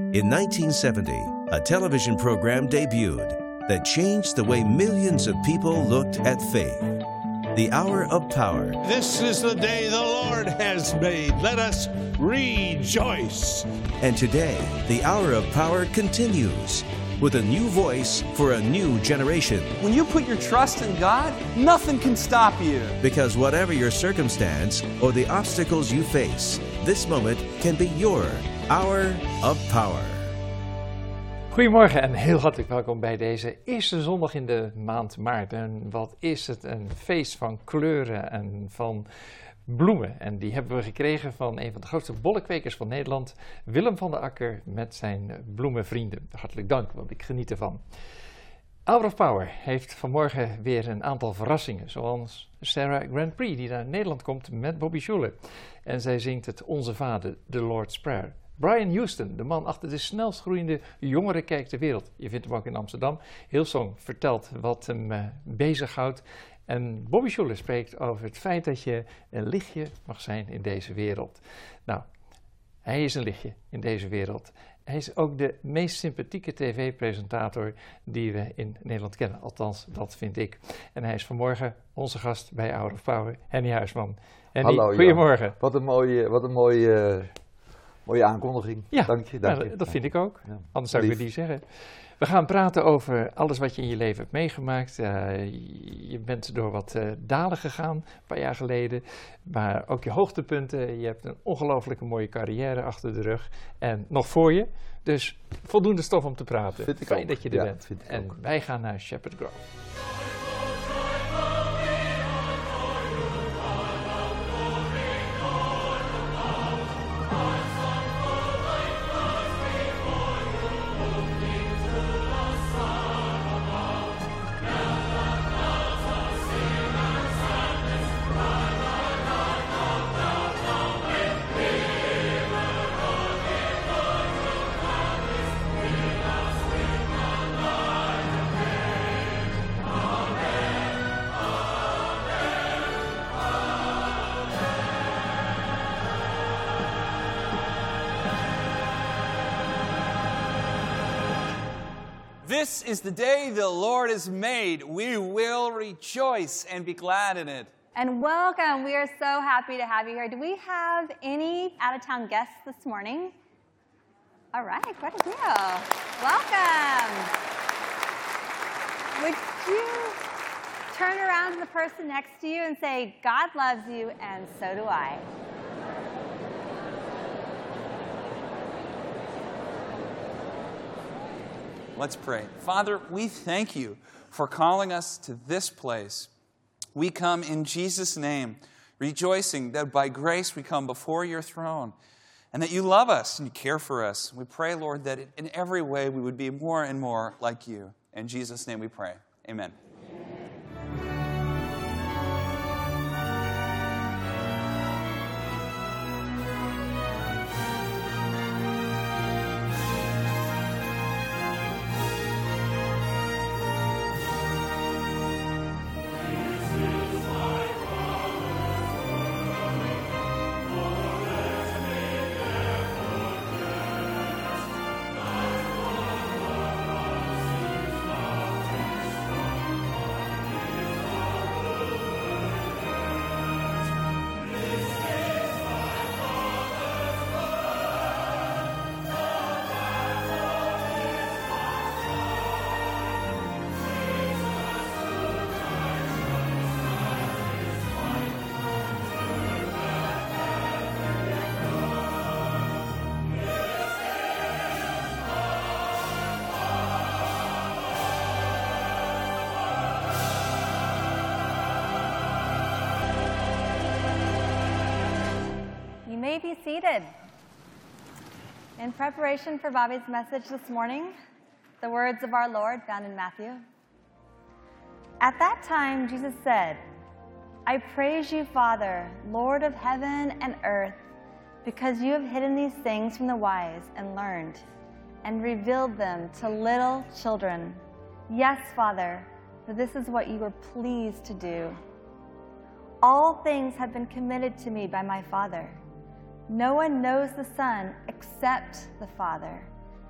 In 1970, a television program debuted that changed the way millions of people looked at faith. The Hour of Power. This is the day the Lord has made. Let us rejoice. And today, the Hour of Power continues with a new voice for a new generation. When you put your trust in God, nothing can stop you. Because whatever your circumstance or the obstacles you face, this moment can be your Hour of Power. Goedemorgen en heel hartelijk welkom bij deze eerste zondag in de maand maart. En wat is het een feest van kleuren en van bloemen. En die hebben we gekregen van een van de grootste bollenkwekers van Nederland, Willem van der Akker, met zijn bloemenvrienden. Hartelijk dank, want ik geniet ervan. Hour of Power heeft vanmorgen weer een aantal verrassingen, zoals Sarah Grand Prix, die naar Nederland komt met Bobby Schuller. En zij zingt het Onze Vader, The Lord's Prayer. Brian Houston, de man achter de snelst groeiende jongerenkerk ter wereld. Je vindt hem ook in Amsterdam. Hillsong vertelt wat hem bezighoudt. En Bobby Schuller spreekt over het feit dat je een lichtje mag zijn in deze wereld. Nou, hij is een lichtje in deze wereld. Hij is ook de meest sympathieke tv-presentator die we in Nederland kennen. Althans, dat vind ik. En hij is vanmorgen onze gast bij Hour of Power, Henny Huisman. Henny, hallo, goedemorgen. Jan. Wat een mooie aankondiging. Ja, dank je. Dat vind ik ook. Ja. Anders zou ik het niet zeggen. We gaan praten over alles wat je in je leven hebt meegemaakt. Je bent door wat dalen gegaan, een paar jaar geleden. Maar ook je hoogtepunten. Je hebt een ongelooflijke mooie carrière achter de rug. En nog voor je. Dus voldoende stof om te praten. Vind ik Fijn ook. dat je er bent. En ook. wij gaan naar Shepherd Grove. This is the day the Lord has made. We will rejoice and be glad in it. And welcome. We are so happy to have you here. Do we have any out-of-town guests this morning? All right, quite a few. Welcome. Would you turn around to the person next to you and say, God loves you and so do I. Let's pray. Father, we thank you for calling us to this place. We come in Jesus' name, rejoicing that by grace we come before your throne and that you love us and you care for us. We pray, Lord, that in every way we would be more and more like you. In Jesus' name we pray. Amen. You may be seated. In preparation for Bobby's message this morning, the words of our Lord found in Matthew. At that time, Jesus said, I praise you, Father, Lord of heaven and earth, because you have hidden these things from the wise and learned, and revealed them to little children. Yes, Father, for this is what you were pleased to do. All things have been committed to me by my Father. No one knows the Son except the Father,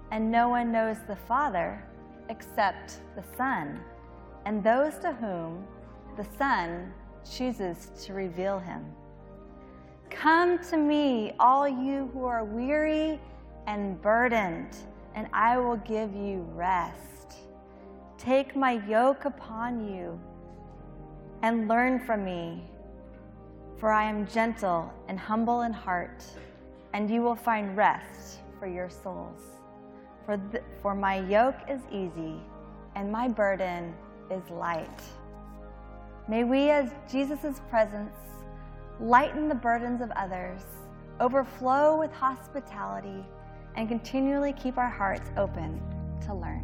and no one knows the Father except the Son, and those to whom the Son chooses to reveal him. Come to me, all you who are weary and burdened, and I will give you rest. Take my yoke upon you and learn from me, for I am gentle and humble in heart, and you will find rest for your souls. For my yoke is easy and my burden is light. May we, as Jesus' presence, lighten the burdens of others, overflow with hospitality, and continually keep our hearts open to learn.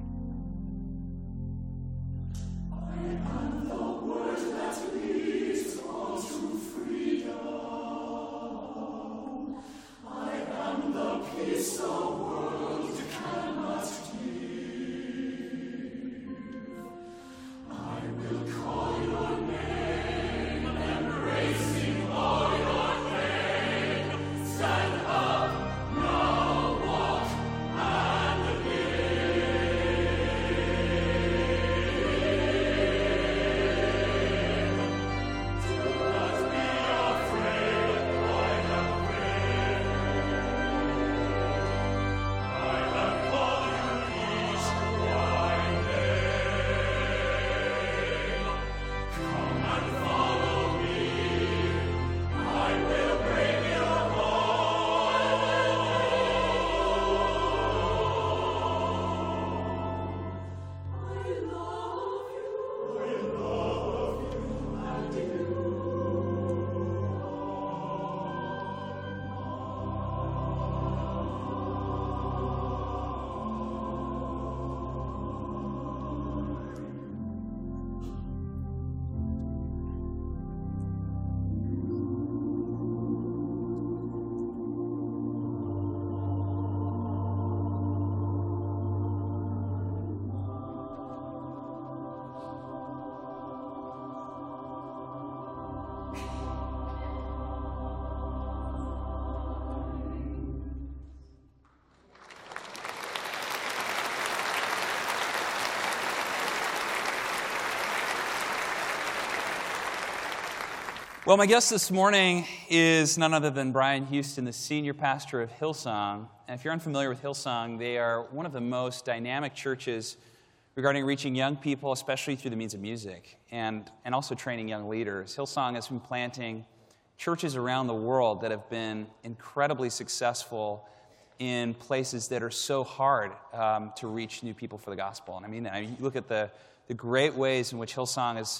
Well, my guest this morning is none other than Brian Houston, the senior pastor of Hillsong. And if you're unfamiliar with Hillsong, they are one of the most dynamic churches regarding reaching young people, especially through the means of music, and also training young leaders. Hillsong has been planting churches around the world that have been incredibly successful in places that are so hard to reach new people for the gospel. And I mean, you look at the great ways in which Hillsong is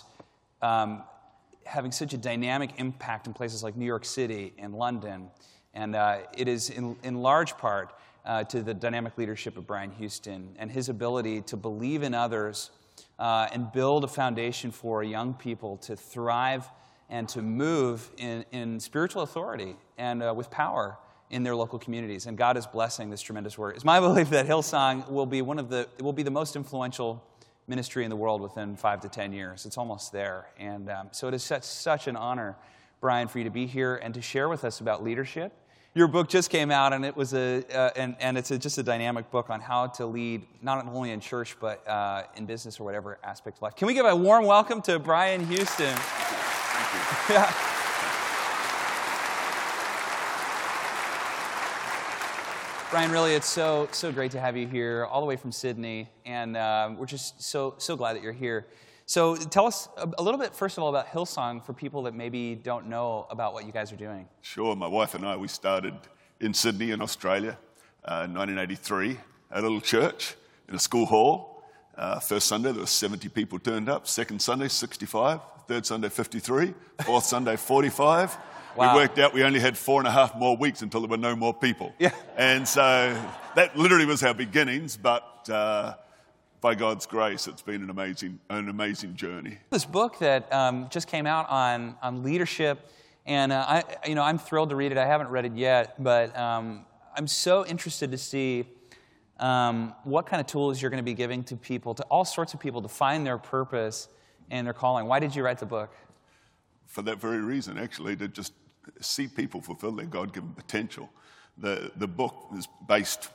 having such a dynamic impact in places like New York City and London. And it is in large part to the dynamic leadership of Brian Houston and his ability to believe in others and build a foundation for young people to thrive and to move in spiritual authority and with power in their local communities. And God is blessing this tremendous work. It's my belief that Hillsong will be the most influential ministry in the world within 5 to 10 years. It's almost there. And so it is such an honor, Brian, for you to be here and to share with us about leadership. Your book just came out, and it was just a dynamic book on how to lead, not only in church, but in business or whatever aspect of life. Can we give a warm welcome to Brian Houston? Thank you. Yeah. Brian, really, it's so great to have you here, all the way from Sydney, and we're just so glad that you're here. So tell us a little bit, first of all, about Hillsong for people that maybe don't know about what you guys are doing. Sure. My wife and I, we started in Sydney in Australia in 1983 at a little church in a school hall. First Sunday, there were 70 people turned up. Second Sunday, 65. Third Sunday, 53. Fourth Sunday, 45. Wow. We worked out we only had 4.5 more weeks until there were no more people. Yeah. And so that literally was our beginnings, but by God's grace, it's been an amazing journey. This book that just came out on leadership, and I'm thrilled to read it. I haven't read it yet, but I'm so interested to see what kind of tools you're going to be giving to people, to all sorts of people, to find their purpose and their calling. Why did you write the book? For that very reason, actually, to just see people fulfill their God-given potential. The book is based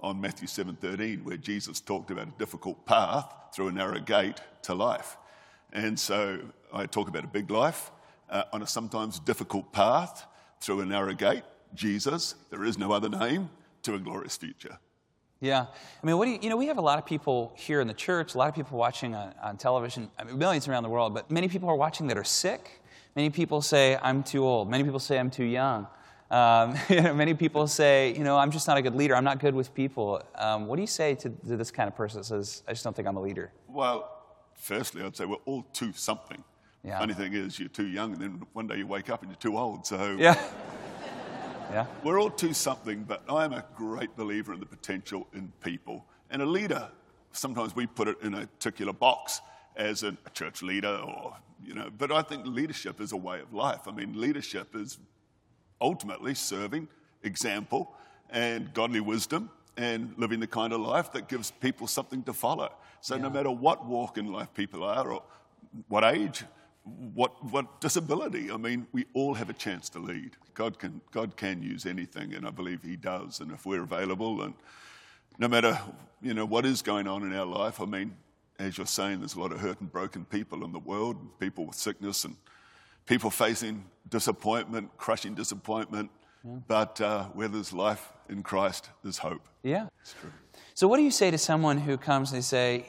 on Matthew 7:13, where Jesus talked about a difficult path through a narrow gate to life. And so I talk about a big life on a sometimes difficult path through a narrow gate. Jesus, there is no other name, to a glorious future. Yeah. I mean, we have a lot of people here in the church, a lot of people watching on television, I mean, millions around the world, but many people are watching that are sick. Many people say, I'm too old. Many people say, I'm too young. Many people say, I'm just not a good leader. I'm not good with people. What do you say to this kind of person that says, I just don't think I'm a leader? Well, firstly, I'd say we're all too something. Yeah. Funny thing is, you're too young, and then one day you wake up and you're too old. So yeah. Yeah. We're all too something, but I'm a great believer in the potential in people. And a leader, sometimes we put it in a particular box as a church leader or, but I think leadership is a way of life. I mean, leadership is ultimately serving, example, and godly wisdom, and living the kind of life that gives people something to follow. So no matter what walk in life people are, or what age, what disability, I mean, we all have a chance to lead. God can use anything, and I believe he does. And if we're available, and no matter, what is going on in our life, I mean, as you're saying, there's a lot of hurt and broken people in the world, people with sickness and people facing disappointment, crushing disappointment. Yeah. But where there's life in Christ, there's hope. Yeah. It's true. So what do you say to someone who comes and they say,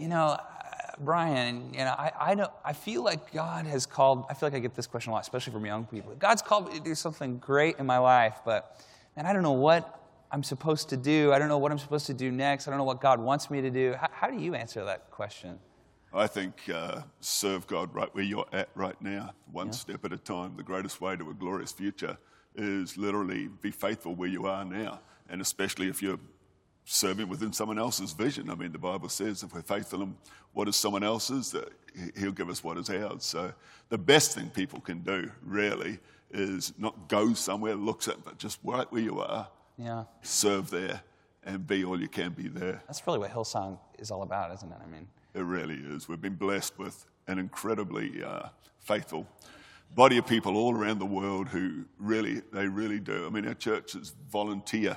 Brian, I feel like God has called, I feel like I get this question a lot, especially from young people. God's called me to do something great in my life, but man, I don't know what I'm supposed to do. I don't know what I'm supposed to do next. I don't know what God wants me to do. How do you answer that question? I think serve God right where you're at right now, one step at a time. The greatest way to a glorious future is literally be faithful where you are now, and especially if you're serving within someone else's vision. I mean, the Bible says if we're faithful in what is someone else's, that he'll give us what is ours. So the best thing people can do, really, is not go somewhere, look at, but just right where you are, serve there, and be all you can be there. That's really what Hillsong is all about, isn't it? I mean, it really is. We've been blessed with an incredibly faithful body of people all around the world who really do. I mean, our church's volunteer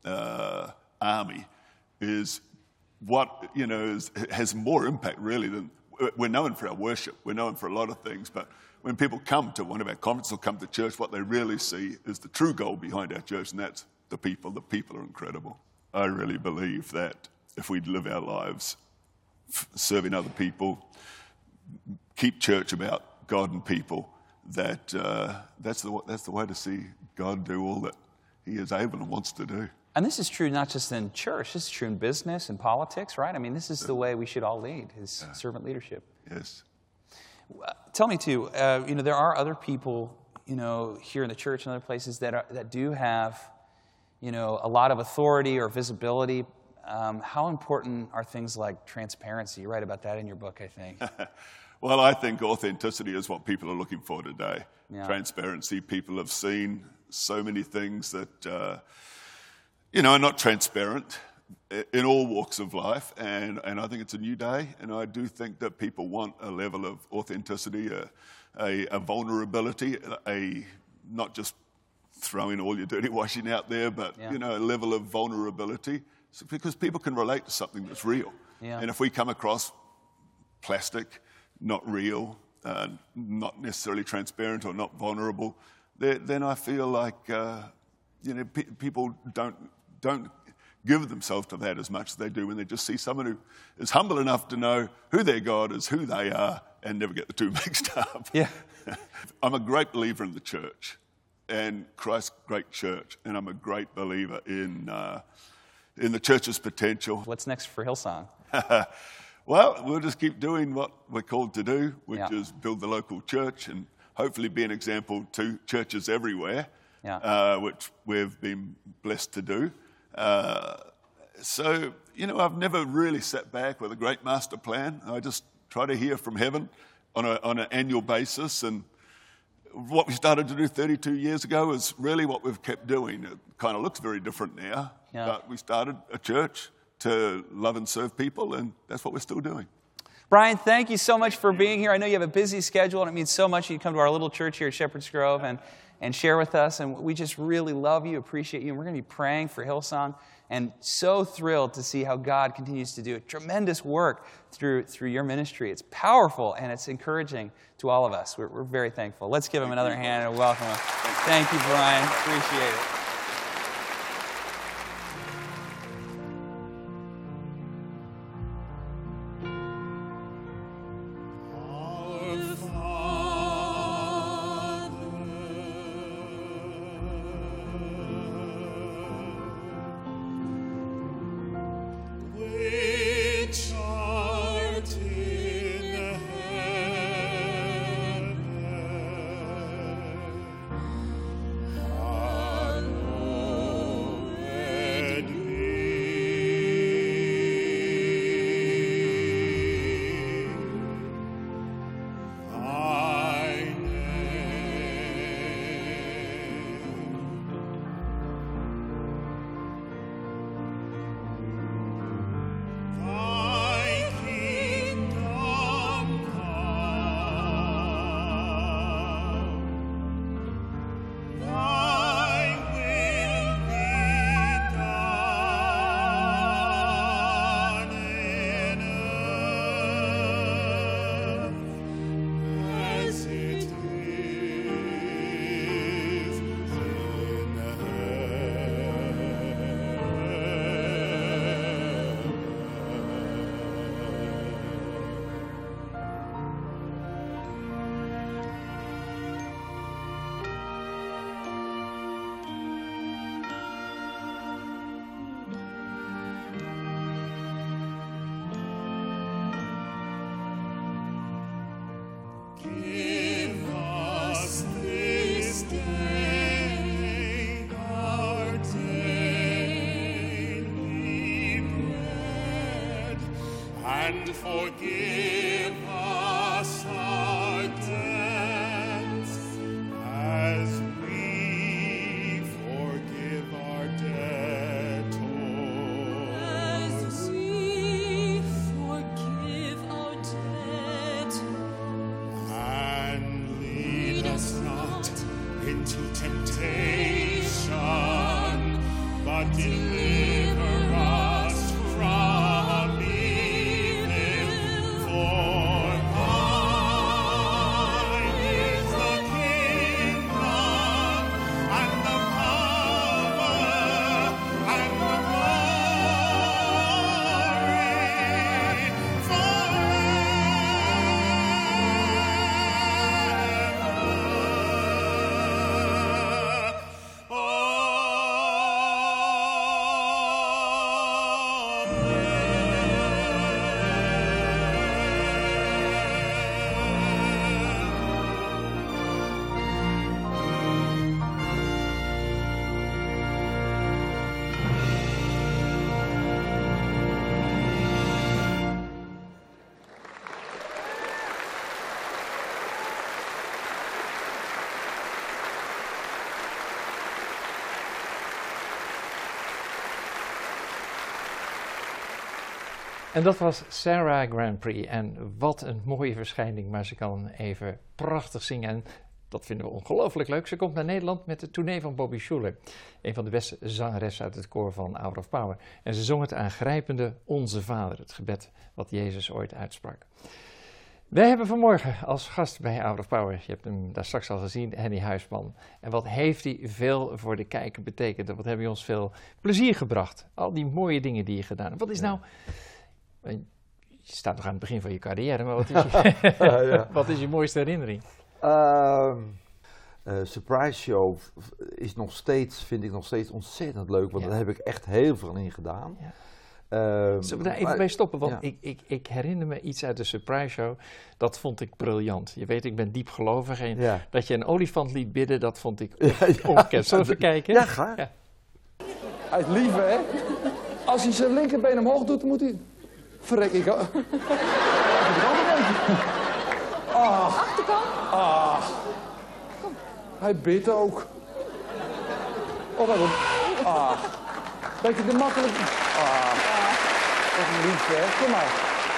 army is what, has more impact really than, we're known for our worship, we're known for a lot of things, but when people come to one of our conferences or come to church, what they really see is the true goal behind our church, and that's the people. The people are incredible. I really believe that if we live our lives serving other people, keep church about God and people, that's the way to see God do all that he is able and wants to do. And this is true not just in church, this is true in business and politics, right? I mean, this is the way we should all lead, is servant leadership. Yes. Tell me too, there are other people, here in the church and other places that do have, a lot of authority or visibility. How important are things like transparency? You write about that in your book, I think. Well, I think authenticity is what people are looking for today. Yeah. Transparency. People have seen so many things that, are not transparent in all walks of life. And I think it's a new day. And I do think that people want a level of authenticity, a vulnerability, not just throwing all your dirty washing out there, but, a level of vulnerability. So, because people can relate to something that's real. Yeah. And if we come across plastic, not real, not necessarily transparent or not vulnerable, then I feel like people don't give themselves to that as much as they do when they just see someone who is humble enough to know who their God is, who they are, and never get the two mixed up. Yeah. I'm a great believer in the church and Christ's great church, and I'm a great believer in the church's potential. What's next for Hillsong? Well, we'll just keep doing what we're called to do, which is build the local church and hopefully be an example to churches everywhere, which we've been blessed to do. So, I've never really sat back with a great master plan. I just try to hear from heaven on an annual basis, and what we started to do 32 years ago is really what we've kept doing. It kind of looks very different now, but we started a church to love and serve people, and that's what we're still doing. Brian, thank you so much for being here. I know you have a busy schedule, and it means so much you come to our little church here at Shepherd's Grove and share with us, and we just really love you, appreciate you, and we're going to be praying for Hillsong and so thrilled to see how God continues to do a tremendous work through your ministry. It's powerful and it's encouraging to all of us. We're very thankful. Let's give him another hand and welcome him. Thank you, Brian. Appreciate it. And forgive us our debts as we forgive our debtors. As we forgive our debtors. And lead us not into temptation, but deliver us from evil. For thine is the kingdom and the power and the glory forever. En dat was Sarah Grand Prix. En wat een mooie verschijning, maar ze kan even prachtig zingen. En dat vinden we ongelooflijk leuk. Ze komt naar Nederland met de tournee van Bobby Schuller. Een van de beste zangeressen uit het koor van Hour of Power. En ze zong het aangrijpende Onze Vader, het gebed wat Jezus ooit uitsprak. Wij hebben vanmorgen als gast bij Hour of Power, je hebt hem daar straks al gezien, Henny Huisman. En wat heeft hij veel voor de kijker betekend? En wat hebben ons veel plezier gebracht? Al die mooie dingen die je gedaan hebt. Wat is nou... Je staat nog aan het begin van je carrière, maar wat is je, wat is je mooiste herinnering? Surprise Show is nog steeds, vind ik nog steeds ontzettend leuk, want daar heb ik echt heel veel in gedaan. Ja. Zullen we daar even bij stoppen? Want ik herinner me iets uit de Surprise Show, dat vond ik briljant. Je weet, ik ben diep gelovig en dat je een olifant liet bidden, dat vond ik ongekend. Zullen we even kijken? Ja, ga. Hij is lief, hè? Als hij zijn linkerbeen omhoog doet, dan moet hij... Verrek ik ook. Achterkant. Hij bidt ook. Oh, waarom? Beetje te makkelijk. Wat een lief, hè? Kom maar.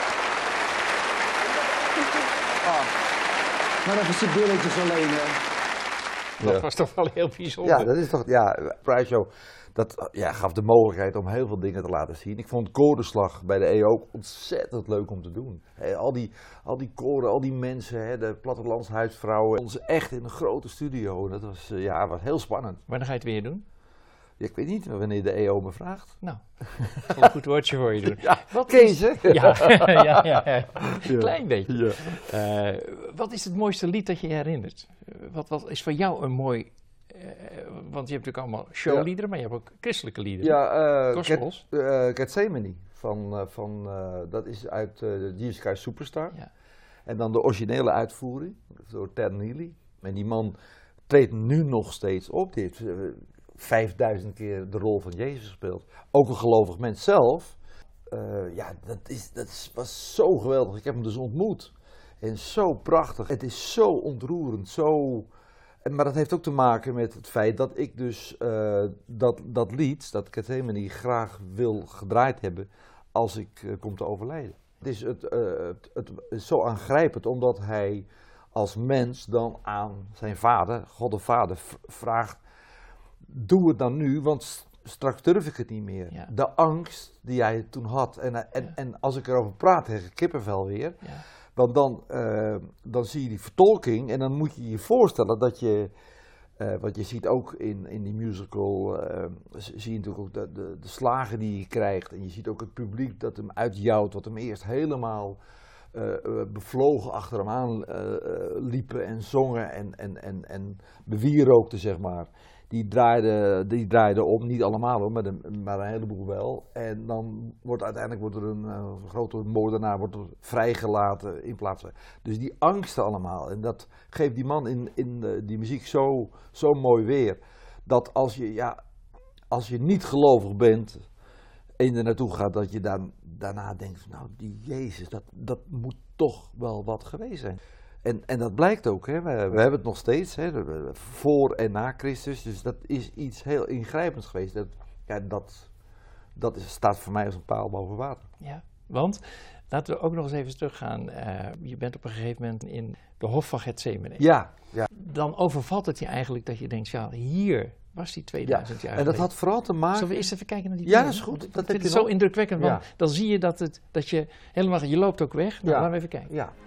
Maar even zijn billetjes alleen, hè? Dat was toch wel heel bijzonder. Ja, dat is toch... Ja, Surprise Show. dat gaf de mogelijkheid om heel veel dingen te laten zien. Ik vond korenslag bij de EO ook ontzettend leuk om te doen. Al die koren, al die mensen, de plattelandshuisvrouwen. Ons echt in een grote studio. Dat was, was heel spannend. Wanneer ga je het weer doen? Ja, ik weet niet wanneer de EO me vraagt. Nou, ik zal een goed woordje voor je doen. Ja, Wat Kees, hè? Ja. Klein beetje. Ja. Wat is het mooiste lied dat je herinnert? Wat is voor jou een mooi... want je hebt natuurlijk allemaal showliederen, maar je hebt ook christelijke liederen. Ja, Gospels. Gethsemane. Dat is uit Jesus Christ Superstar. Ja. En dan de originele uitvoering door Ted Neely. En die man treedt nu nog steeds op. Die heeft 5000 keer de rol van Jezus gespeeld. Ook een gelovig mens zelf. Was zo geweldig. Ik heb hem dus ontmoet. En zo prachtig. Het is zo ontroerend. Maar dat heeft ook te maken met het feit dat ik dus dat lied, dat Gethsemane, graag wil gedraaid hebben als ik kom te overlijden. Het is zo aangrijpend omdat hij als mens dan aan zijn vader, God de Vader, vraagt: doe het dan nu, want straks durf ik het niet meer. Ja. De angst die hij toen had. En als ik erover praat, krijg ik kippenvel weer. Ja. Want dan zie je die vertolking en dan moet je je voorstellen dat je... want je ziet ook in die musical, zie je natuurlijk ook de slagen die je krijgt. En je ziet ook het publiek dat hem uitjouwt, wat hem eerst helemaal bevlogen achter hem aan liepen en zongen en bewierookten, zeg maar. Die draaiden om, niet allemaal hoor, maar een heleboel wel. En dan wordt uiteindelijk een grote moordenaar vrijgelaten in plaats van. Dus die angsten allemaal. En dat geeft die man in die muziek zo mooi weer. Dat als je niet gelovig bent en je er naartoe gaat, dat je daarna denkt, nou die Jezus, dat moet toch wel wat geweest zijn. En dat blijkt ook, hè. We hebben het nog steeds, hè, voor en na Christus, dus dat is iets heel ingrijpends geweest. Dat staat voor mij als een paal boven water. Ja, want, laten we ook nog eens even teruggaan, je bent op een gegeven moment in de Hof van Gethsemane. Ja. Dan overvalt het je eigenlijk dat je denkt, ja, hier was die 2000 jaar geleden. En dat had vooral te maken... Zullen we eerst even kijken naar die Ja, dat is goed. Dat vind ik zo indrukwekkend, want dan zie je dat je helemaal, je loopt ook weg. Nou, laten we even kijken. Ja.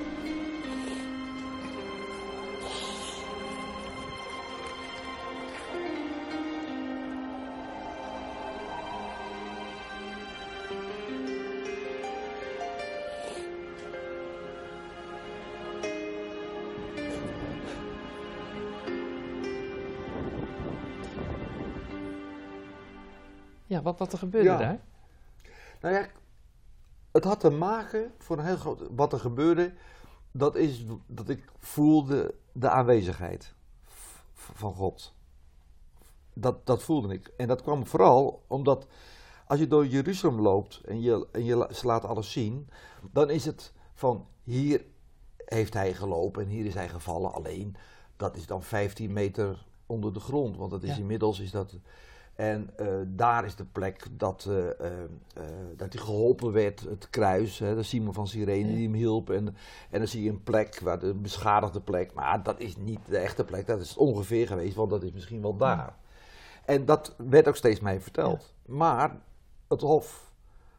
Ja, wat er gebeurde daar? Nou ja, het had te maken, voor een heel groot... Wat er gebeurde, dat is dat ik voelde de aanwezigheid van God. Dat voelde ik. En dat kwam vooral omdat als je door Jeruzalem loopt en ze laat alles zien, dan is het van hier heeft hij gelopen en hier is hij gevallen. Alleen, dat is dan 15 meter onder de grond, want dat is inmiddels is dat... En daar is de plek dat hij geholpen werd, het kruis, hè, de Simon van Cyrene die hem hielp. En dan zie je een plek, een beschadigde plek, maar dat is niet de echte plek, dat is ongeveer geweest, want dat is misschien wel daar. Ja. En dat werd ook steeds mij verteld. Ja. Maar het hof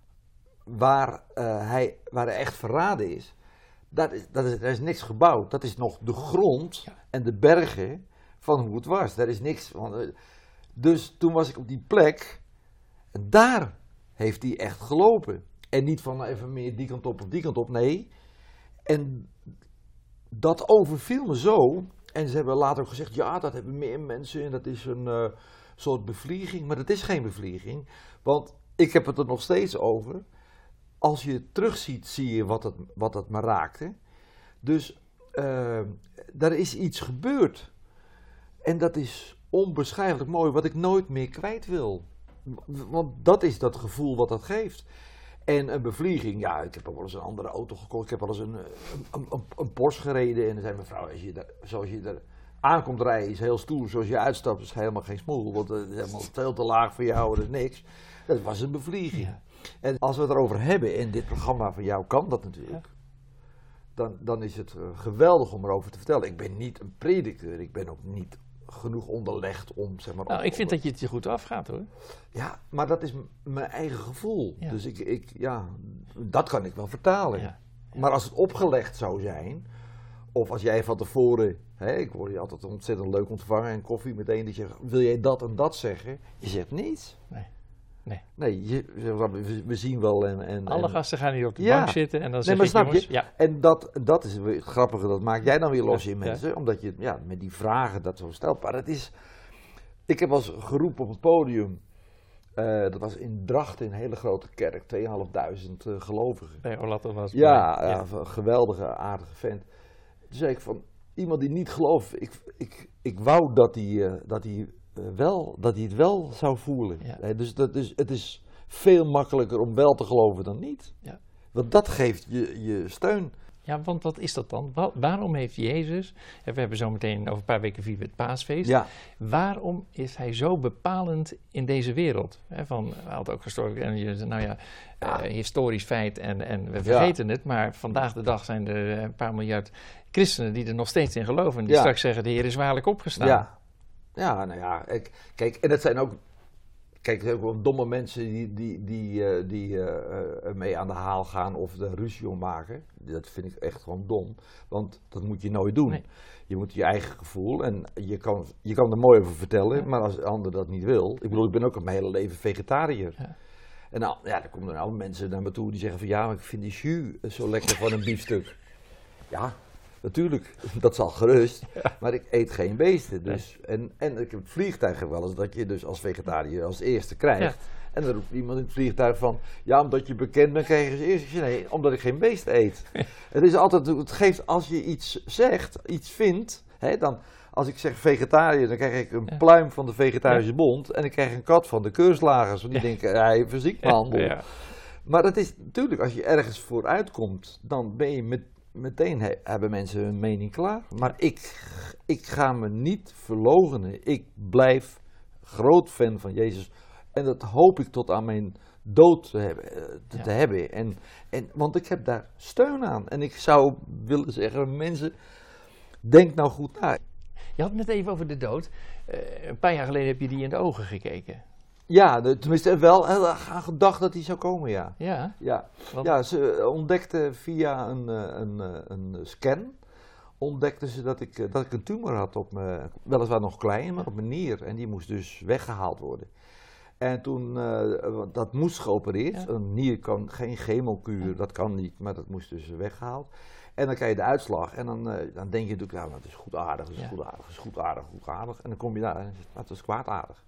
waar hij echt verraden is, daar is niks gebouwd. Dat is nog de grond en de bergen van hoe het was. Daar is niks van... Dus toen was ik op die plek en daar heeft hij echt gelopen. En niet van even meer die kant op of die kant op, nee. En dat overviel me zo. En ze hebben later ook gezegd, ja, dat hebben meer mensen en dat is een soort bevlieging. Maar dat is geen bevlieging, want ik heb het er nog steeds over. Als je het terugziet, zie je wat het me raakte. Dus daar is iets gebeurd. En dat is onbeschrijfelijk mooi, wat ik nooit meer kwijt wil. Want dat is dat gevoel wat dat geeft. En een bevlieging, ja, ik heb ook wel eens een andere auto gekocht. Ik heb wel eens een Porsche gereden. En dan zei mevrouw, zoals je er aankomt rijden, is heel stoer. Zoals je uitstapt, is helemaal geen smoel. Want het is helemaal veel te laag voor jou, dat is niks. Dat was een bevlieging. Ja. En als we het erover hebben, en dit programma van jou kan dat natuurlijk. Dan is het geweldig om erover te vertellen. Ik ben niet een prediker, ik ben ook niet genoeg onderlegd om, zeg maar... Nou, ik vind dat je het je goed afgaat, hoor. Ja, maar dat is mijn eigen gevoel. Ja. Dus dat kan ik wel vertalen. Ja. Maar als het opgelegd zou zijn, of als jij van tevoren, ik word je altijd ontzettend leuk ontvangen en koffie meteen, dat je zegt, wil jij dat en dat zeggen? Je zegt niets. Nee, we zien wel en alle gasten gaan hier op de ja. bank zitten en dan zeg maar ik, snap jongens, je? ja. En dat is weer het grappige, dat maak jij dan weer los in Ja. mensen, omdat je met die vragen dat zo stelt. Maar ik heb als geroepen op het podium, dat was in Drachten, een hele grote kerk, 2.500 gelovigen. Nee, Olato was Ja, een geweldige, aardige vent. Toen zei ik van, iemand die niet gelooft, ik wou dat hij het wel zou voelen. Ja. Dus het is veel makkelijker om wel te geloven dan niet. Ja. Want dat geeft je steun. Ja, want wat is dat dan? Waarom heeft Jezus, en we hebben zo meteen over een paar weken vieren we het paasfeest, Ja. waarom is hij zo bepalend in deze wereld? Hij had ook gesproken, en je zei, historisch feit en we vergeten het, maar vandaag de dag zijn er een paar miljard christenen die er nog steeds in geloven en die straks zeggen, de Heer is waarlijk opgestaan. Ja, nou ja, kijk, en het zijn ook... Kijk, er zijn ook wel domme mensen die mee aan de haal gaan of er ruzie om maken. Dat vind ik echt gewoon dom, want dat moet je nooit doen. Nee. Je moet je eigen gevoel, en je kan er mooi over vertellen, maar als de ander dat niet wil... Ik bedoel, ik ben ook al mijn hele leven vegetariër. Ja. En dan komen er mensen naar me toe die zeggen van... Ja, maar ik vind die jus zo lekker van een biefstuk. Ja, natuurlijk, dat zal gerust, maar ik eet geen beesten. Dus. En ik heb het vliegtuig wel eens dat je dus als vegetariër als eerste krijgt. Ja. En dan roept iemand in het vliegtuig van, ja, omdat je bekend bent krijg je als eerste. Nee, omdat ik geen beest eet. Het geeft, als je iets zegt, iets vindt, dan... Als ik zeg vegetariër, dan krijg ik een pluim van de Vegetarische Bond en ik krijg een kat van de keurslagers, want die denken, hij heeft een ziektehandel. Ja. Maar het is natuurlijk, als je ergens vooruit komt, dan ben je meteen hebben mensen hun mening klaar. Maar ik ga me niet verloochenen. Ik blijf groot fan van Jezus. En dat hoop ik tot aan mijn dood te hebben. Want ik heb daar steun aan. En ik zou willen zeggen, mensen, denk nou goed na. Je had het net even over de dood. Een paar jaar geleden heb je die in de ogen gekeken. Ja, tenminste wel aan gedacht dat hij zou komen, ja. Want... Ze ontdekte via een scan, ontdekten ze dat ik een tumor had op me, weliswaar nog klein, maar op mijn nier. En die moest dus weggehaald worden. En toen, dat moest geopereerd. Ja. Een nier kan geen chemokuur, dat kan niet, maar dat moest dus weggehaald. En dan krijg je de uitslag en dan denk je natuurlijk, nou, het is goed aardig, het is goed aardig, het is goed aardig, goed aardig. En dan kom je daar en het is kwaadaardig.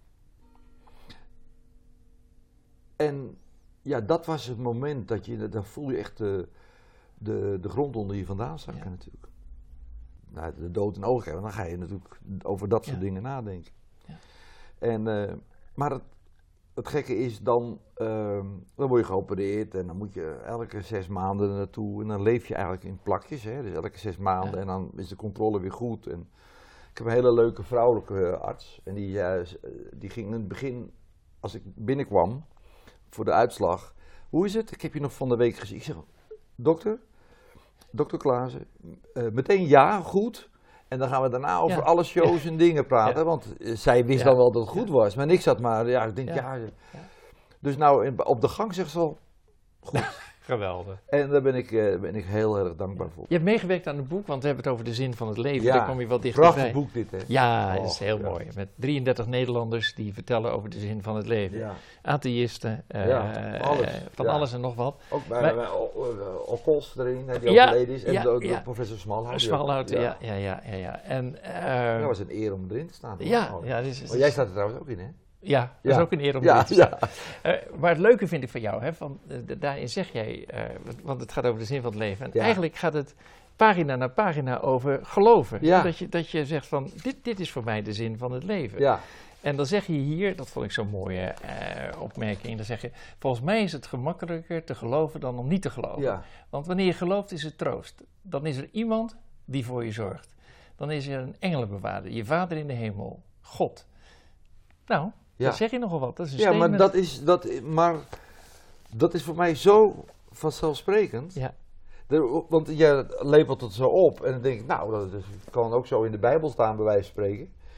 En ja, dat was het moment dat dan voel je echt de grond onder je vandaan zakken natuurlijk. Nou, de dood in de ogen krijgen, dan ga je natuurlijk over dat soort dingen nadenken. Ja. En, maar het gekke is dan word je geopereerd en dan moet je elke 6 maanden naartoe en dan leef je eigenlijk in plakjes. Hè? Dus elke 6 maanden en dan is de controle weer goed. En ik heb een hele leuke vrouwelijke arts en die ging in het begin, als ik binnenkwam voor de uitslag, hoe is het? Ik heb je nog van de week gezien. Ik zeg, dokter Klaassen, meteen ja, goed. En dan gaan we daarna over alle shows en dingen praten, want zij wist dan wel dat het goed was. Maar ik zat maar, ik denk Dus nou, op de gang zegt ze al, goed. Geweldig. En daar ben ik heel erg dankbaar voor. Je hebt meegewerkt aan het boek, want we hebben het over de zin van het leven. Daar kom je wel dichter prachtig bij. Boek dit, hè? Ja, dat is heel mooi. Met 33 Nederlanders die vertellen over de zin van het leven. Ja. Atheïsten, van alles en nog wat. Ook bij Okkels erin, die overleden is. En de professor Smalhout. Smalhout, ja. En, dat was een eer om erin te staan. Maar jij staat er trouwens ook in, hè? Ja, dat is ook een eer om erin te staan. Maar het leuke vind ik van jou, hè, daarin zeg jij, want het gaat over de zin van het leven. En eigenlijk gaat het pagina na pagina over geloven. Ja. Dat je zegt van, dit is voor mij de zin van het leven. Ja. En dan zeg je hier, dat vond ik zo'n mooie opmerking, dan zeg je, volgens mij is het gemakkelijker te geloven dan om niet te geloven. Ja. Want wanneer je gelooft is het troost. Dan is er iemand die voor je zorgt. Dan is er een engelenbewaarder, je vader in de hemel, God. Nou, dat zeg je nogal wat. Dat is een statement. Maar dat is voor mij zo vanzelfsprekend. Ja. Want je lepelt het zo op en dan denk ik, nou, dat kan ook zo in de Bijbel staan bij wijze van spreken.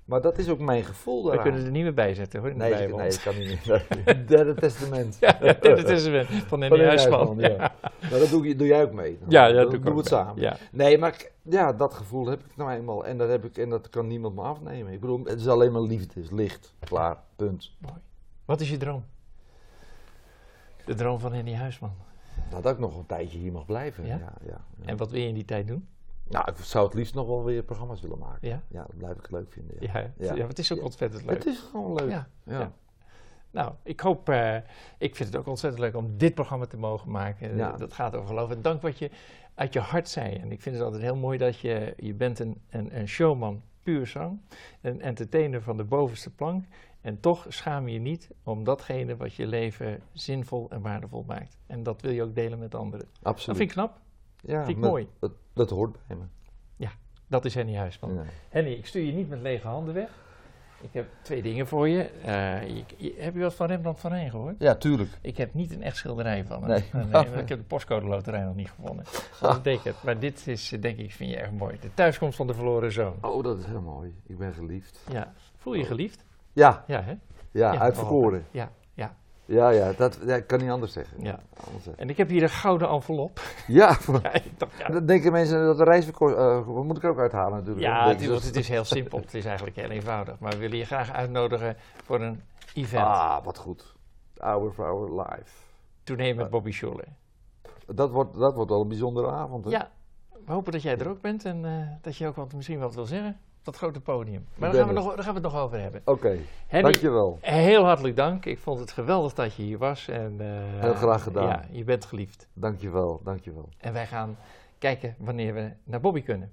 Maar dat is ook mijn gevoel We daaraan. kunnen er niet meer bij zetten hoor, in de Nee, Bijbel. dat kan niet meer. Het derde testament. Ja, het derde testament van Henny Huisman. Ja. Maar dat doe jij ook mee. Ja, Dan doe ik doen ook we het mee. samen. Ja. Nee, maar ja, dat gevoel heb ik nou eenmaal. En dat kan niemand me afnemen. Ik bedoel, het is alleen maar liefde. Het is licht. Klaar. Punt. Mooi. Wat is je droom? De droom van Henny Huisman. Nou, dat ik nog een tijdje hier mag blijven. Ja? Ja. En wat wil je in die tijd doen? Nou, ik zou het liefst nog wel weer programma's willen maken. Ja? Ja, dat blijf ik leuk vinden. Ja, maar het is ook ontzettend leuk. Het is gewoon leuk. Ja. Nou, ik vind het ook ontzettend leuk om dit programma te mogen maken. Ja. Dat gaat over geloof. En dank wat je uit je hart zei. En ik vind het altijd heel mooi dat je bent een showman, puur zang. Een entertainer van de bovenste plank. En toch schaam je je niet om datgene wat je leven zinvol en waardevol maakt. En dat wil je ook delen met anderen. Absoluut. Dat vind ik knap. Ja, vind ik mooi. Dat hoort bij me. Ja, dat is Henny Huisman. Ja. Henny, ik stuur je niet met lege handen weg. Ik heb 2 dingen voor je. Heb je wat van Rembrandt van Rijn gehoord? Ja, tuurlijk. Ik heb niet een echt schilderij van hem. Nee. Want ik heb de postcode loterij nog niet gevonden. Dat betekent. Maar dit is, denk ik, vind je erg mooi. De thuiskomst van de verloren zoon. Oh, dat is heel mooi. Ik ben geliefd. Ja. Voel je geliefd? Ja. Ja, hè? Ja, uitverkoren. Ja. Ja, ik kan niet anders zeggen. Ja. En ik heb hier een gouden envelop. Ja, Ik dacht, ja. dan denken mensen dat de reisverkoop... moet ik er ook uithalen natuurlijk. Ja, Dan denken ze- het is heel simpel. Het is eigenlijk heel eenvoudig. Maar we willen je graag uitnodigen voor een event. Ah, wat goed. Hour for Hour live. Tournee met Bobby Schuller. Dat wordt wel een bijzondere avond. Hè? Ja, we hopen dat jij er ook bent en dat je ook misschien wat wil zeggen op dat grote podium. Maar Ben daar gaan we het nog over hebben. Oké, Henny, dankjewel. Heel hartelijk dank. Ik vond het geweldig dat je hier was. En, Heel graag gedaan. Ja, je bent geliefd. Dankjewel. En wij gaan kijken wanneer we naar Bobby kunnen.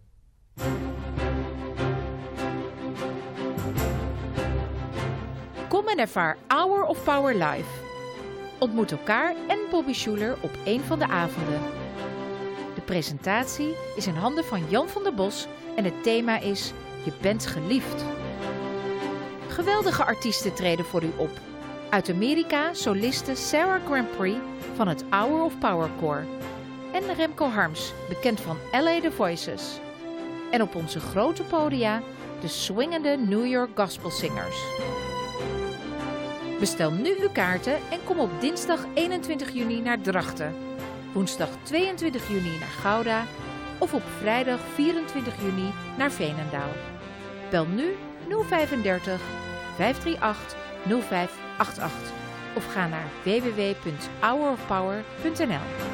Kom en ervaar Hour of Power Live. Ontmoet elkaar en Bobby Schuller op een van de avonden. De presentatie is in handen van Jan van der Bos en het thema is Je bent geliefd. Geweldige artiesten treden voor u op. Uit Amerika soliste Sarah Grandprix van het Hour of Power Corps. En Remco Harms, bekend van LA The Voices. En op onze grote podia de swingende New York Gospel Singers. Bestel nu uw kaarten en kom op dinsdag 21 juni naar Drachten, woensdag 22 juni naar Gouda of op vrijdag 24 juni naar Veenendaal. Bel nu 035 538 0588 of ga naar www.hourofpower.nl.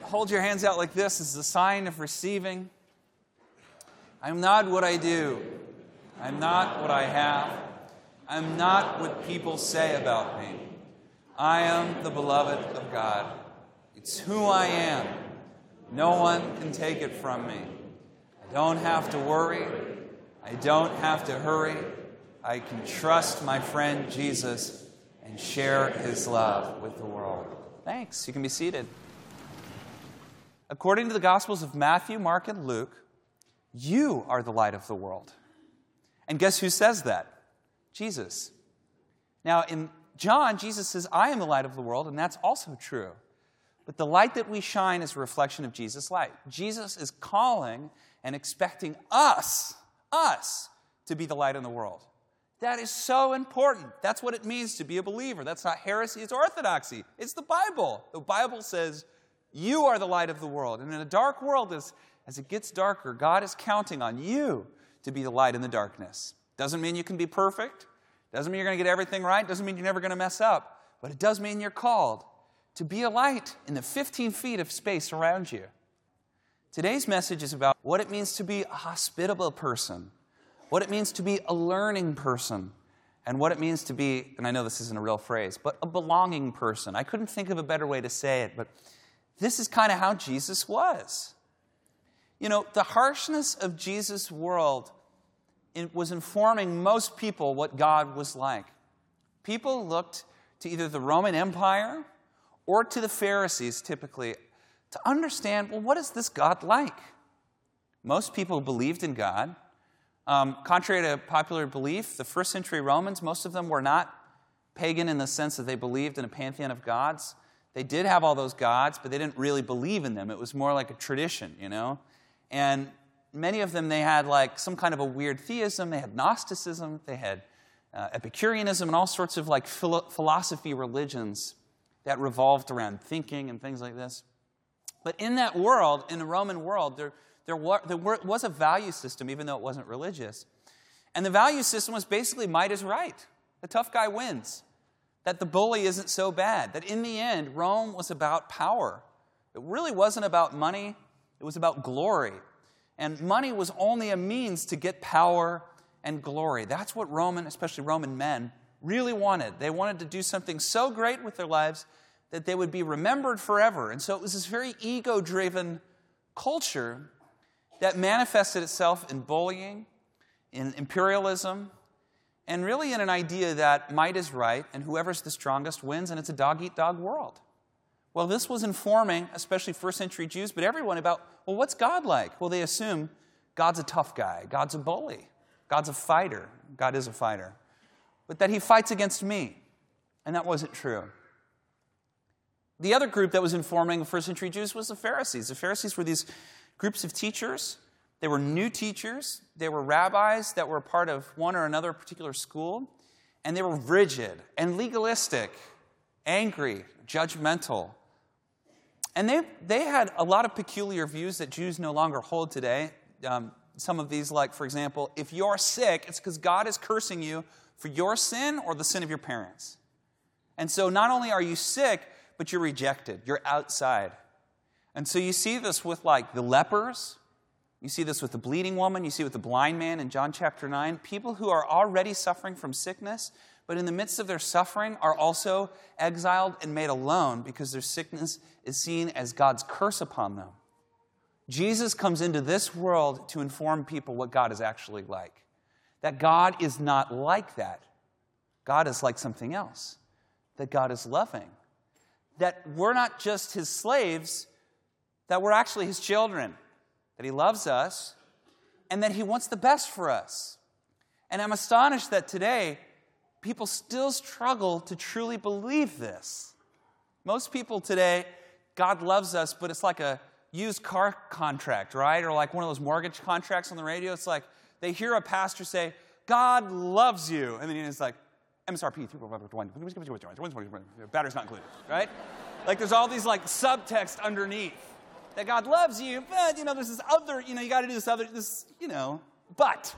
hold your hands out like this as a sign of receiving. I'm not what I do. I'm not what I have. I'm not what people say about me. I am the beloved of God. It's who I am. No one can take it from me. I don't have to worry. I don't have to hurry. I can trust my friend Jesus and share his love with the world. Thanks. You can be seated. According to the Gospels of Matthew, Mark, and Luke, you are the light of the world. And guess who says that? Jesus. Now, in John, Jesus says, I am the light of the world, and that's also true. But the light that we shine is a reflection of Jesus' light. Jesus is calling and expecting us to be the light in the world. That is so important. That's what it means to be a believer. That's not heresy, it's orthodoxy. It's the Bible. The Bible says, you are the light of the world. And in a dark world, as it gets darker, God is counting on you to be the light in the darkness. Doesn't mean you can be perfect. Doesn't mean you're going to get everything right. Doesn't mean you're never going to mess up. But it does mean you're called to be a light in the 15 feet of space around you. Today's message is about what it means to be a hospitable person, what it means to be a learning person, and what it means to be, and I know this isn't a real phrase, but a belonging person. I couldn't think of a better way to say it, but this is kind of how Jesus was. You know, the harshness of Jesus' world was informing most people what God was like. People looked to either the Roman Empire or to the Pharisees, typically, to understand, well, what is this God like? Most people believed in God. Contrary to popular belief, the first century Romans, most of them were not pagan in the sense that they believed in a pantheon of gods. They did have all those gods, but they didn't really believe in them. It was more like a tradition, you know? And many of them, they had like some kind of a weird theism. They had Gnosticism. They had Epicureanism and all sorts of like philosophy religions that revolved around thinking and things like this. But in that world, in the Roman world, there was a value system, even though it wasn't religious. And the value system was basically might is right. The tough guy wins. That the bully isn't so bad. That in the end, Rome was about power. It really wasn't about money. It was about glory. And money was only a means to get power and glory. That's what Roman, especially Roman men, really wanted. They wanted to do something so great with their lives that they would be remembered forever. And so it was this very ego-driven culture that manifested itself in bullying, in imperialism, and really in an idea that might is right and whoever's the strongest wins, and it's a dog-eat-dog world. Well, this was informing, especially first century Jews, but everyone about, well, what's God like? Well, they assume God's a tough guy, God's a bully, God's a fighter. God is a fighter. But that he fights against me. And that wasn't true. The other group that was informing first century Jews was the Pharisees. The Pharisees were these groups of teachers. They were new teachers. They were rabbis that were part of one or another particular school. And they were rigid and legalistic, angry, judgmental. And they had a lot of peculiar views that Jews no longer hold today. Some of these, like, for example, if you're sick, it's because God is cursing you for your sin or the sin of your parents. And so not only are you sick, but you're rejected. You're outside. And so you see this with, like, the lepers. You see this with the bleeding woman. You see it with the blind man in John chapter 9. People who are already suffering from sickness, but in the midst of their suffering are also exiled and made alone because their sickness is seen as God's curse upon them. Jesus comes into this world to inform people what God is actually like. That God is not like that. God is like something else. That God is loving. That we're not just his slaves, that we're actually his children. That he loves us, and that he wants the best for us. And I'm astonished that today, people still struggle to truly believe this. Most people today, God loves us, but it's like a used car contract, right? Or like one of those mortgage contracts on the radio. It's like they hear a pastor say, God loves you. And then it's like, MSRP, battery's not included, right? Like there's all these like subtext underneath. That God loves you, but, there's this other, you got to do this other, but.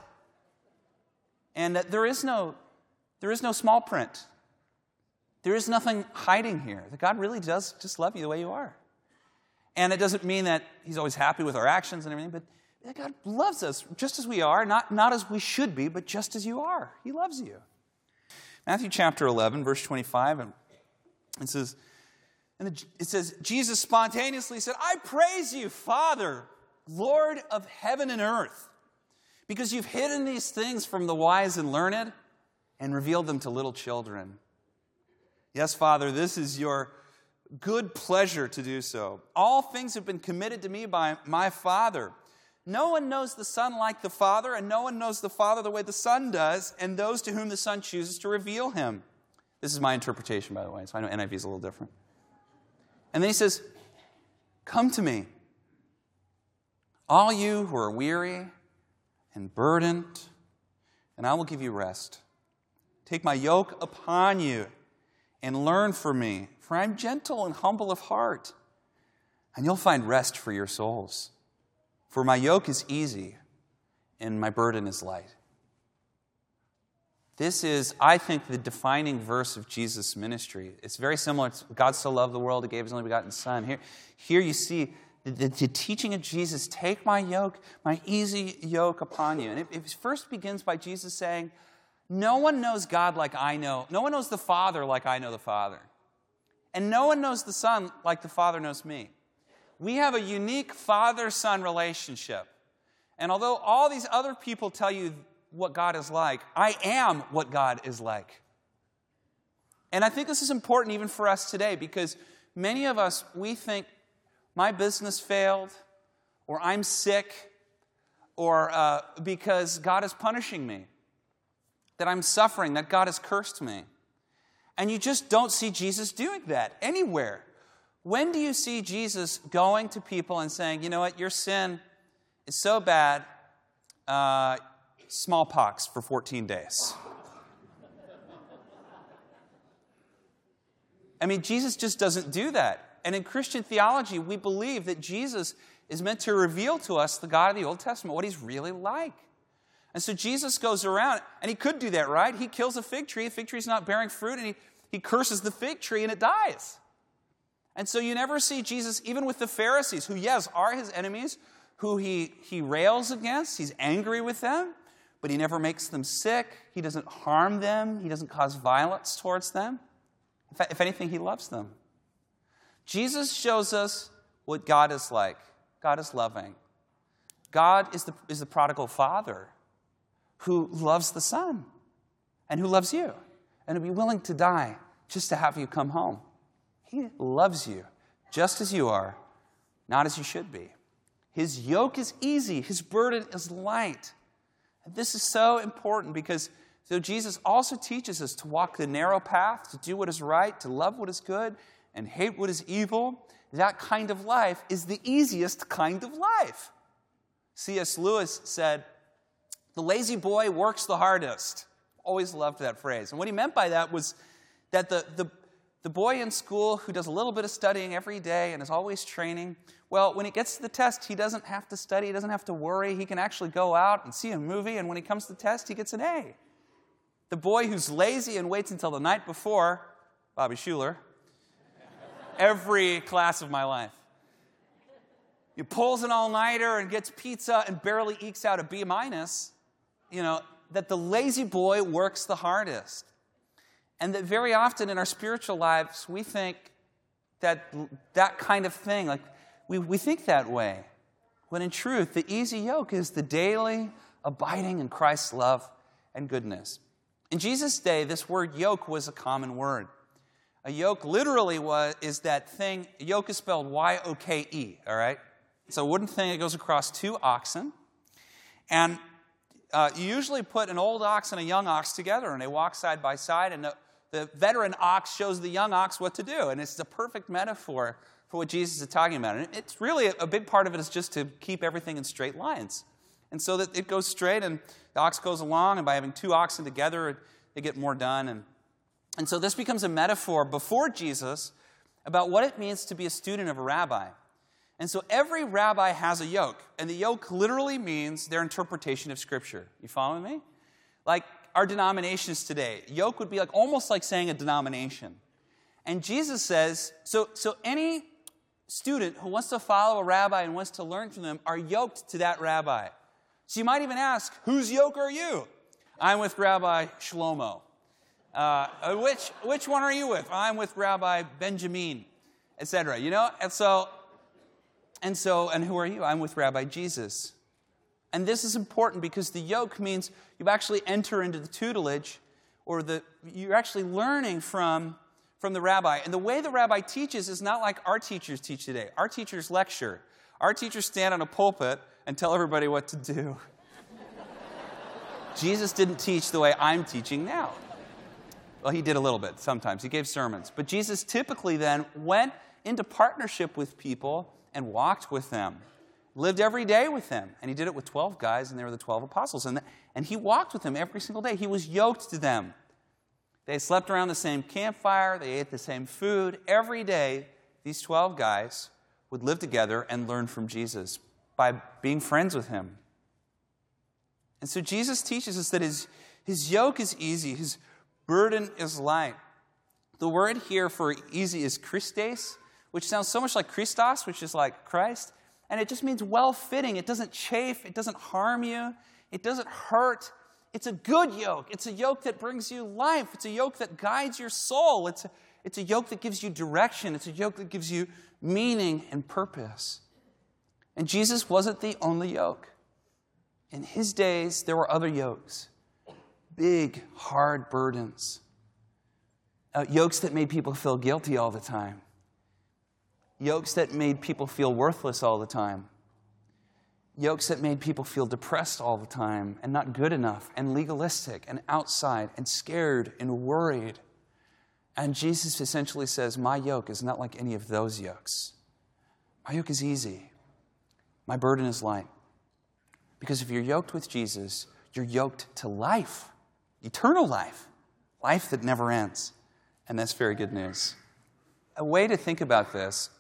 And there is no small print. There is nothing hiding here. That God really does just love you the way you are. And it doesn't mean that he's always happy with our actions and everything, but God loves us just as we are, not as we should be, but just as you are. He loves you. Matthew chapter 11, verse 25, and it says, Jesus spontaneously said, I praise you, Father, Lord of heaven and earth, because you've hidden these things from the wise and learned and revealed them to little children. Yes, Father, this is your good pleasure to do so. All things have been committed to me by my Father. No one knows the Son like the Father, and no one knows the Father the way the Son does, and those to whom the Son chooses to reveal him. This is my interpretation, by the way, so I know NIV is a little different. And then he says, come to me, all you who are weary and burdened, and I will give you rest. Take my yoke upon you and learn from me, for I am gentle and humble of heart, and you'll find rest for your souls. For my yoke is easy and my burden is light. This is, I think, the defining verse of Jesus' ministry. It's very similar to God so loved the world, he gave his only begotten Son. Here you see the teaching of Jesus, take my yoke, my easy yoke upon you. And it first begins by Jesus saying, no one knows God like I know. No one knows the Father like I know the Father. And no one knows the Son like the Father knows me. We have a unique father-son relationship. And although all these other people tell you what God is like, I am what God is like. And I think this is important even for us today, because many of us, we think my business failed, or I'm sick, or because God is punishing me, that I'm suffering, that God has cursed me. And you just don't see Jesus doing that anywhere. When do you see Jesus going to people and saying, you know what, your sin is so bad, smallpox for 14 days? I mean, Jesus just doesn't do that. And in Christian theology, we believe that Jesus is meant to reveal to us the God of the Old Testament, what he's really like. And so Jesus goes around, and he could do that, right? He kills a fig tree is not bearing fruit, and he curses the fig tree, and it dies. And so you never see Jesus, even with the Pharisees, who, yes, are his enemies, who he rails against, he's angry with them, but he never makes them sick, he doesn't harm them, he doesn't cause violence towards them. In fact, if anything, he loves them. Jesus shows us what God is like. God is loving. God is the prodigal father who loves the Son and who loves you and who will be willing to die just to have you come home. He loves you just as you are, not as you should be. His yoke is easy. His burden is light. And this is so important because so Jesus also teaches us to walk the narrow path, to do what is right, to love what is good, and hate what is evil. That kind of life is the easiest kind of life. C.S. Lewis said, the lazy boy works the hardest. Always loved that phrase. And what he meant by that was that the boy in school who does a little bit of studying every day and is always training, well, when he gets to the test, he doesn't have to study, he doesn't have to worry. He can actually go out and see a movie, and when he comes to the test, he gets an A. The boy who's lazy and waits until the night before, Bobby Schuller, every class of my life. He pulls an all-nighter and gets pizza and barely ekes out a B-, that the lazy boy works the hardest. And that very often in our spiritual lives, we think that kind of thing, like we think that way. When in truth, the easy yoke is the daily abiding in Christ's love and goodness. In Jesus' day, this word yoke was a common word. A yoke literally is that thing, yoke is spelled Y-O-K-E, all right? It's a wooden thing that goes across two oxen. And you usually put an old ox and a young ox together, and they walk side by side, and the veteran ox shows the young ox what to do. And it's the perfect metaphor for what Jesus is talking about. And it's really a big part of it is just to keep everything in straight lines. And so that it goes straight, and the ox goes along, and by having two oxen together, they get more done. And so this becomes a metaphor before Jesus about what it means to be a student of a rabbi. And so every rabbi has a yoke, and the yoke literally means their interpretation of Scripture. You following me? Like our denominations today, yoke would be almost like saying a denomination. And Jesus says, so any student who wants to follow a rabbi and wants to learn from them are yoked to that rabbi. So you might even ask, whose yoke are you? I'm with Rabbi Shlomo. Which one are you with? I'm with Rabbi Benjamin, etc. You know, and who are you? I'm with Rabbi Jesus. And this is important because the yoke means you actually enter into the tutelage, or you're actually learning from the rabbi. And the way the rabbi teaches is not like our teachers teach today. Our teachers lecture. Our teachers stand on a pulpit and tell everybody what to do. Jesus didn't teach the way I'm teaching now. Well, he did a little bit sometimes. He gave sermons. But Jesus typically then went into partnership with people and walked with them, lived every day with them. And he did it with 12 guys, and they were the 12 apostles. And he walked with them every single day. He was yoked to them. They slept around the same campfire. They ate the same food. Every day, these 12 guys would live together and learn from Jesus by being friends with him. And so Jesus teaches us that his yoke is easy. His burden is light. The word here for easy is Christes, which sounds so much like Christos, which is like Christ. And it just means well-fitting. It doesn't chafe. It doesn't harm you. It doesn't hurt. It's a good yoke. It's a yoke that brings you life. It's a yoke that guides your soul. It's a yoke that gives you direction. It's a yoke that gives you meaning and purpose. And Jesus wasn't the only yoke. In his days, there were other yokes. Big, hard burdens. Yokes that made people feel guilty all the time. Yokes that made people feel worthless all the time. Yokes that made people feel depressed all the time and not good enough and legalistic and outside and scared and worried. And Jesus essentially says, my yoke is not like any of those yokes. My yoke is easy. My burden is light. Because if you're yoked with Jesus, you're yoked to life, eternal life, life that never ends. And that's very good news. A way to think about this,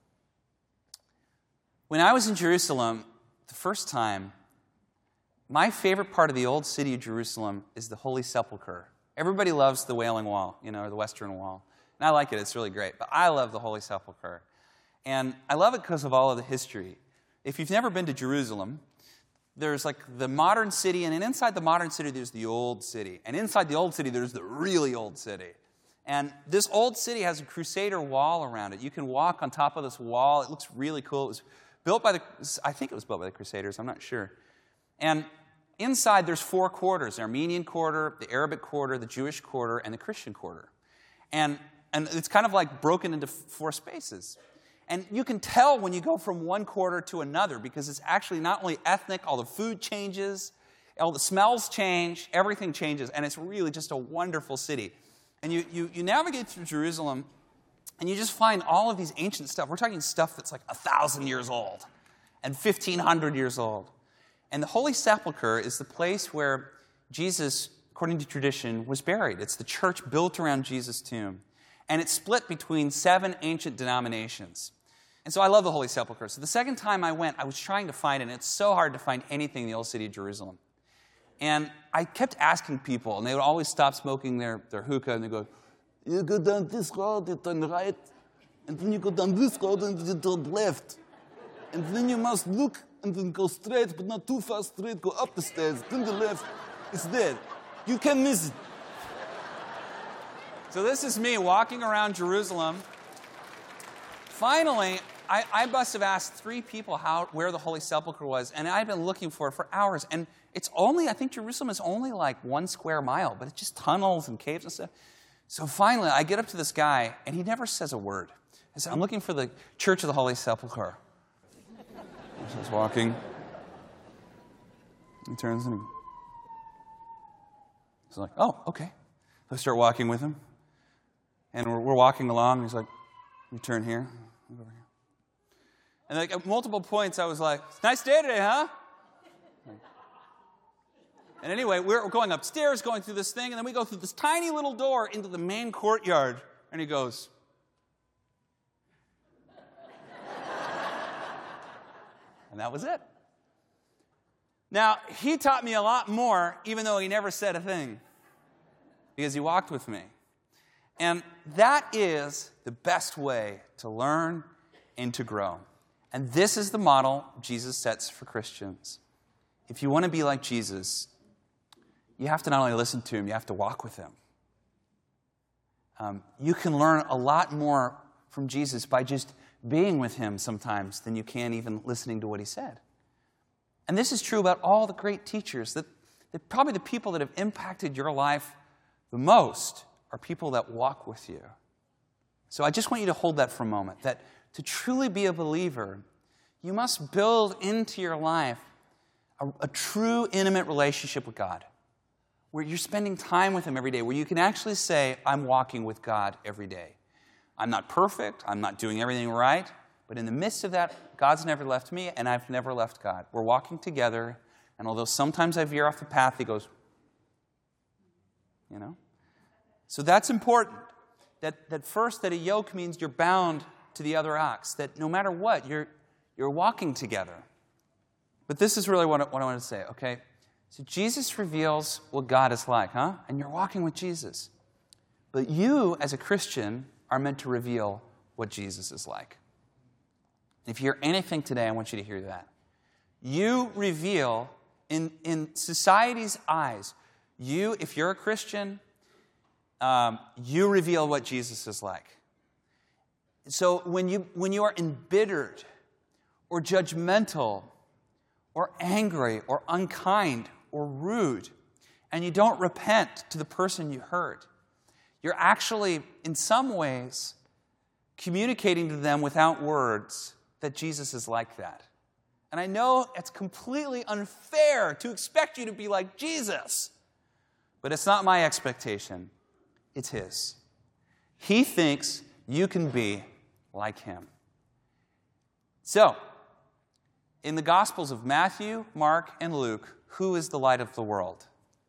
when I was in Jerusalem the first time, my favorite part of the old city of Jerusalem is the Holy Sepulchre. Everybody loves the Wailing Wall, or the Western Wall. And I like it, it's really great. But I love the Holy Sepulchre. And I love it because of all of the history. If you've never been to Jerusalem, there's like the modern city, and inside the modern city, there's the old city. And inside the old city, there's the really old city. And this old city has a Crusader wall around it. You can walk on top of this wall. It looks really cool. It was built I think it was built by the Crusaders. I'm not sure. And inside, there's 4 quarters: the Armenian quarter, the Arabic quarter, the Jewish quarter, and the Christian quarter. And it's kind of like broken into 4 spaces. And you can tell when you go from one quarter to another because it's actually not only ethnic, all the food changes, all the smells change, everything changes, and it's really just a wonderful city. And you navigate through Jerusalem, and you just find all of these ancient stuff. We're talking stuff that's like 1,000 years old and 1,500 years old. And the Holy Sepulchre is the place where Jesus, according to tradition, was buried. It's the church built around Jesus' tomb. And it's split between 7 ancient denominations. And so I love the Holy Sepulchre. So the second time I went, I was trying to find it, and it's so hard to find anything in the old city of Jerusalem. And I kept asking people, and they would always stop smoking their hookah, and they go, you go down this road, you turn right, and then you go down this road, and you turn left. And then you must look, and then go straight, but not too far straight, go up the stairs, then the left, it's there. You can miss it. So this is me walking around Jerusalem. Finally, I must have asked 3 people where the Holy Sepulchre was, and I've been looking for it for hours. And it's only, I think Jerusalem is only like 1 square mile, but it's just tunnels and caves and stuff. So finally, I get up to this guy, and he never says a word. I said, I'm looking for the Church of the Holy Sepulchre. He's walking. He turns and he's like, oh, okay. I start walking with him. And we're walking along, and he's like, you turn here, move over here. And like at multiple points, I was like, nice day today, huh? And anyway, we're going upstairs, going through this thing, and then we go through this tiny little door into the main courtyard. And he goes, and that was it. Now, he taught me a lot more, even though he never said a thing, because he walked with me. And that is the best way to learn and to grow. And this is the model Jesus sets for Christians. If you want to be like Jesus, you have to not only listen to him, you have to walk with him. You can learn a lot more from Jesus by just being with him sometimes than you can even listening to what he said. And this is true about all the great teachers, that probably the people that have impacted your life the most are people that walk with you. So I just want you to hold that for a moment, that to truly be a believer, you must build into your life a true, intimate relationship with God, where you're spending time with him every day, where you can actually say, I'm walking with God every day. I'm not perfect, I'm not doing everything right, but in the midst of that, God's never left me, and I've never left God. We're walking together, and although sometimes I veer off the path, he goes, you know? So that's important, that first, that a yoke means you're bound to the other ox, that no matter what, you're walking together. But this is really what I want to say, okay? So Jesus reveals what God is like, huh? And you're walking with Jesus. But you, as a Christian, are meant to reveal what Jesus is like. If you hear anything today, I want you to hear that. You reveal, in society's eyes, if you're a Christian, you reveal what Jesus is like. So when you are embittered or judgmental or angry or unkind or rude, and you don't repent to the person you hurt, you're actually, in some ways, communicating to them without words that Jesus is like that. And I know it's completely unfair to expect you to be like Jesus, but it's not my expectation. It's his. He thinks you can be like him. So, in the Gospels of Matthew, Mark, and Luke, who is the light of the world?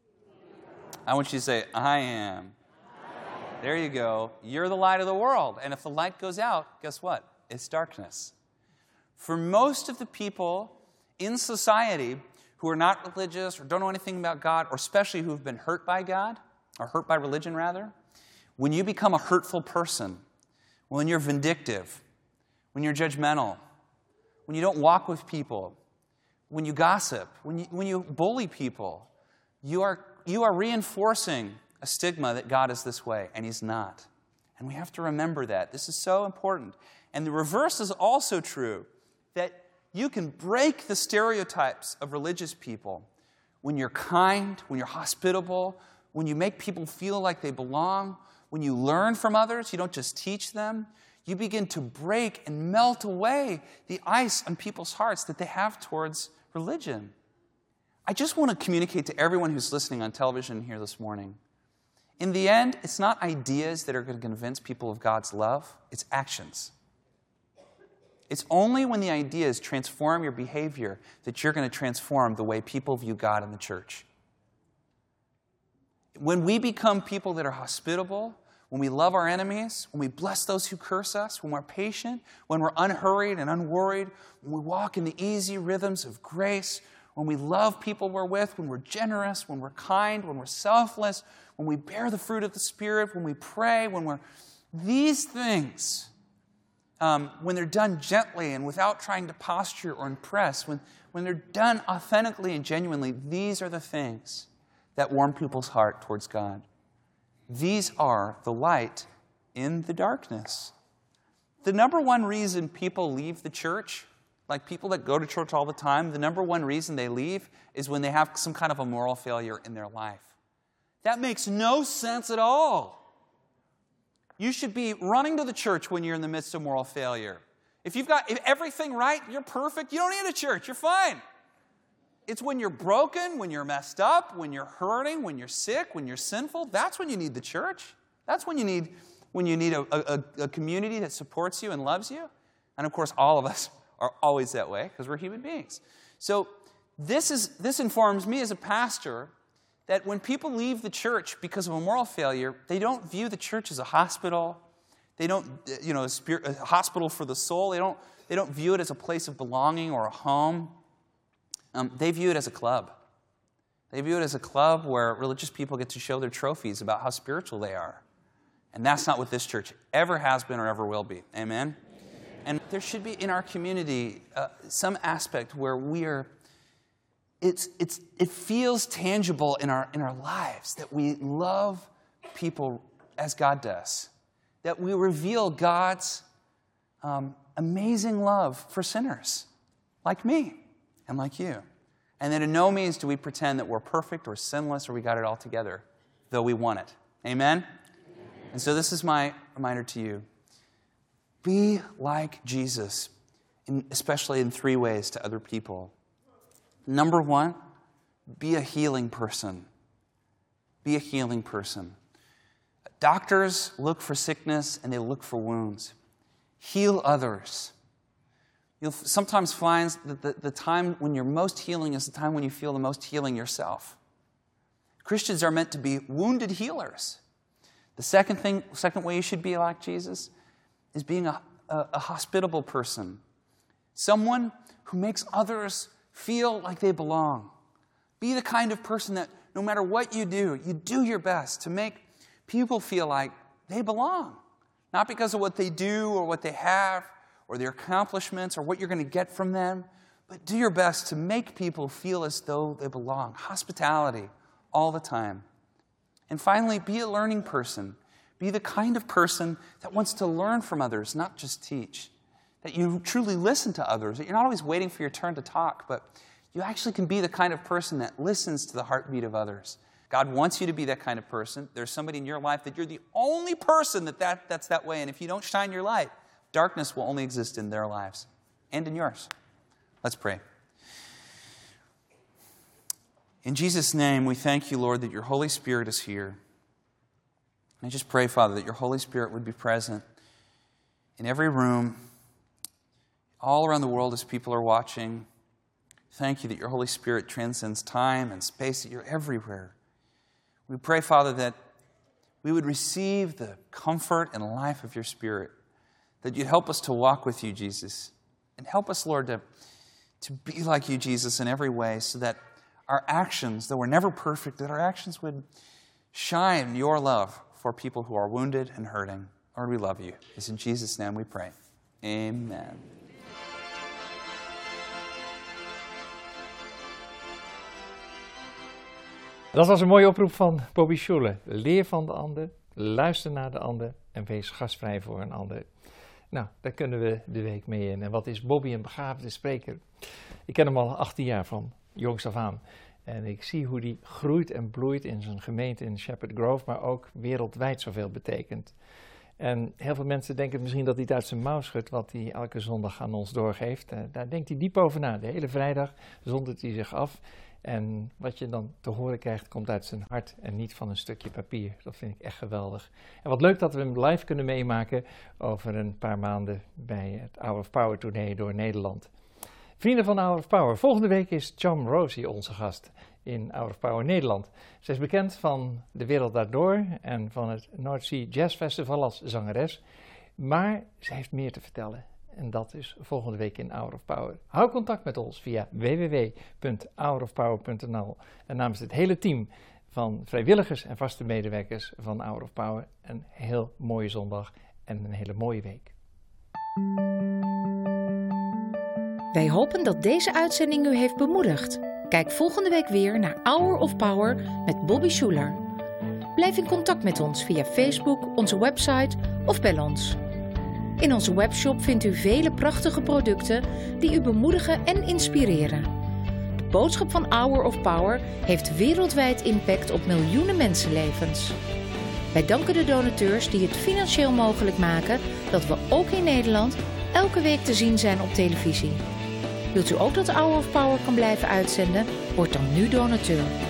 I want you to say, I am. There you go. You're the light of the world. And if the light goes out, guess what? It's darkness. For most of the people in society who are not religious or don't know anything about God, or especially who have been hurt by God, or hurt by religion rather, when you become a hurtful person, when you're vindictive, when you're judgmental, when you don't walk with people, when you gossip, when you bully people, you are reinforcing a stigma that God is this way, and he's not. And we have to remember that. This is so important. And the reverse is also true, that you can break the stereotypes of religious people when you're kind, when you're hospitable, when you make people feel like they belong, when you learn from others, you don't just teach them. You begin to break and melt away the ice on people's hearts that they have towards religion. I just want to communicate to everyone who's listening on television here this morning. In the end, it's not ideas that are going to convince people of God's love, it's actions. It's only when the ideas transform your behavior that you're going to transform the way people view God in the church. When we become people that are hospitable, when we love our enemies, when we bless those who curse us, when we're patient, when we're unhurried and unworried, when we walk in the easy rhythms of grace, when we love people we're with, when we're generous, when we're kind, when we're selfless, when we bear the fruit of the Spirit, when we pray, these things, when they're done gently and without trying to posture or impress, when they're done authentically and genuinely, these are the things that warm people's heart towards God. These are the light in the darkness. The number one reason people leave the church, like people that go to church all the time, the number one reason they leave is when they have some kind of a moral failure in their life. That makes no sense at all. You should be running to the church when you're in the midst of moral failure. If you've got everything right, you're perfect, you don't need a church, you're fine. It's when you're broken, when you're messed up, when you're hurting, when you're sick, when you're sinful, that's when you need the church. That's when you need a community that supports you and loves you. And of course, all of us are always that way because we're human beings. So this informs me as a pastor that when people leave the church because of a moral failure, they don't view the church as a hospital. They don't, a hospital for the soul. They don't view it as a place of belonging or a home. They view it as a club. They view it as a club where religious people get to show their trophies about how spiritual they are. And that's not what this church ever has been or ever will be. Amen? And there should be in our community some aspect where we are, it feels tangible in our lives that we love people as God does. That we reveal God's amazing love for sinners like me and like you. And that in no means do we pretend that we're perfect or sinless or we got it all together, though we want it. Amen? And so this is my reminder to you. Be like Jesus, especially in 3 ways to other people. Number 1, be a healing person. Be a healing person. Doctors look for sickness and they look for wounds. Heal others. You'll sometimes find that the time when you're most healing is the time when you feel the most healing yourself. Christians are meant to be wounded healers. The second way you should be like Jesus is being a hospitable person. Someone who makes others feel like they belong. Be the kind of person that no matter what you do your best to make people feel like they belong. Not because of what they do or what they have or their accomplishments or what you're going to get from them, but do your best to make people feel as though they belong. Hospitality all the time. And finally, be a learning person. Be the kind of person that wants to learn from others, not just teach. That you truly listen to others, that you're not always waiting for your turn to talk, but you actually can be the kind of person that listens to the heartbeat of others. God wants you to be that kind of person. There's somebody in your life that you're the only person that's that way, and if you don't shine your light, darkness will only exist in their lives and in yours. Let's pray. In Jesus' name, we thank you, Lord, that your Holy Spirit is here. And I just pray, Father, that your Holy Spirit would be present in every room, all around the world as people are watching. Thank you that your Holy Spirit transcends time and space, that you're everywhere. We pray, Father, that we would receive the comfort and life of your Spirit, that you'd help us to walk with you, Jesus, and help us, Lord, to be like you, Jesus, in every way, so that our actions, though we're never perfect, that our actions would shine your love for people who are wounded and hurting. Lord, we love you. It's in Jesus' name we pray. Amen. Dat was een mooie oproep van Bobby Schuller. Leer van de ander, luister naar de ander en wees gastvrij voor een ander. Nou, daar kunnen we de week mee in. En wat is Bobby een begaafde spreker? Ik ken hem al 18 jaar van jongs af aan. En ik zie hoe die groeit en bloeit in zijn gemeente in Shepherd Grove, maar ook wereldwijd zoveel betekent. En heel veel mensen denken misschien dat hij het uit zijn mouw schudt wat hij elke zondag aan ons doorgeeft. Daar denkt hij diep over na. De hele vrijdag zondert hij zich af. En wat je dan te horen krijgt, komt uit zijn hart en niet van een stukje papier. Dat vind ik echt geweldig. En wat leuk dat we hem live kunnen meemaken over een paar maanden bij het Hour of Power tournee door Nederland. Vrienden van Hour of Power, volgende week is Chom Rosie onze gast in Hour of Power Nederland. Ze is bekend van De Wereld Daardoor en van het North Sea Jazz Festival als zangeres. Maar ze heeft meer te vertellen. En dat is volgende week in Hour of Power. Hou contact met ons via www.hourofpower.nl. En namens het hele team van vrijwilligers en vaste medewerkers van Hour of Power een heel mooie zondag en een hele mooie week. Wij hopen dat deze uitzending u heeft bemoedigd. Kijk volgende week weer naar Hour of Power met Bobby Schuller. Blijf in contact met ons via Facebook, onze website of bel ons. In onze webshop vindt u vele prachtige producten die u bemoedigen en inspireren. De boodschap van Hour of Power heeft wereldwijd impact op miljoenen mensenlevens. Wij danken de donateurs die het financieel mogelijk maken dat we ook in Nederland elke week te zien zijn op televisie. Wilt u ook dat Hour of Power kan blijven uitzenden? Word dan nu donateur.